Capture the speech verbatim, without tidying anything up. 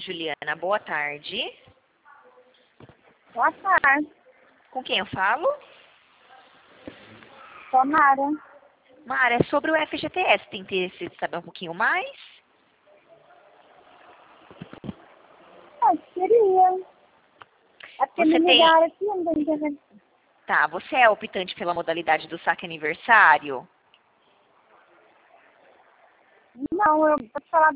Juliana, boa tarde. Boa tarde. Com quem eu falo? Sou Mara. Mara, é sobre o F G T S. Tem interesse de saber um pouquinho mais? Ah, queria. É porque Você me tem... ligaram aqui, não tem internet. Tá, você é optante pela modalidade do saque aniversário? Não, eu vou te falar